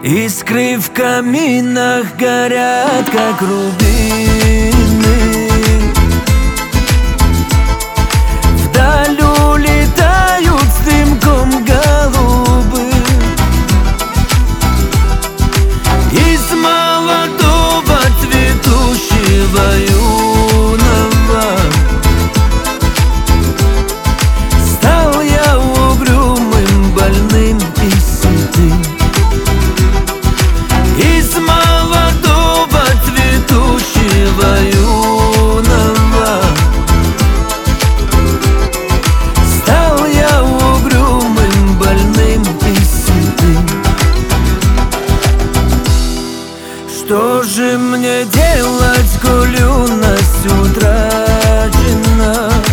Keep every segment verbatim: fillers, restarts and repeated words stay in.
Искры в каминах горят, как рубины. Вдаль улетают с дымком голубы. Из молодого цветущего юного стал я угрюмым, больным и седым. Из молодого цветущего юного стал я угрюмым, больным и седым. Что же мне делать, коль юность утрачена?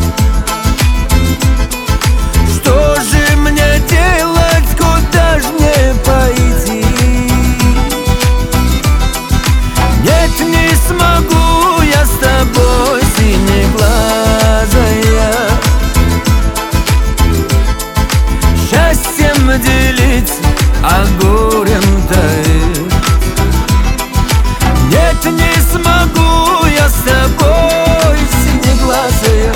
Что же мне делать, куда ж мне пойти? Нет, не смогу я с тобой, синеглазая, счастьем делить, а горем таить. Нет, не смогу я с тобой, синеглазая,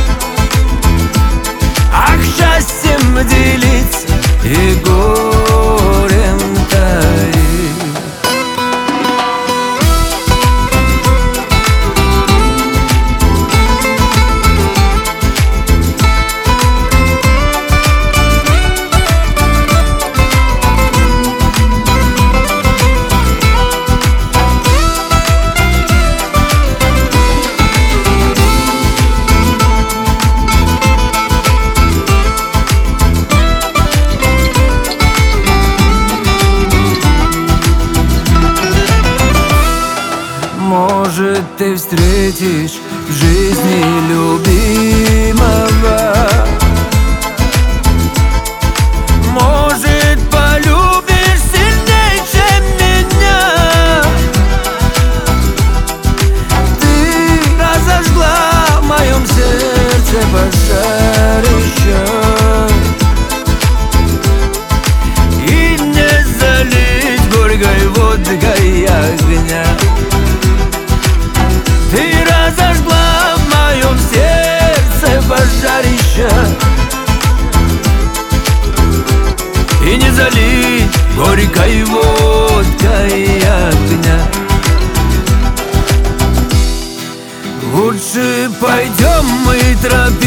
ах, счастьем делить и горем таить. Может, ты встретишь в жизни любимого, может, полюбишь сильнее, чем меня. Ты разожгла в моем сердце пожарище, и не залить горькой водкой огня. Ты разожгла в моем сердце пожарище, и не залить горькой водкой огня. Лучше пойдем мы тропинкой